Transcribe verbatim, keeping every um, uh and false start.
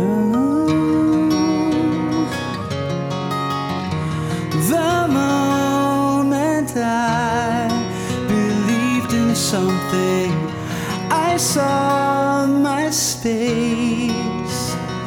The moment I believed in something, I saw my space.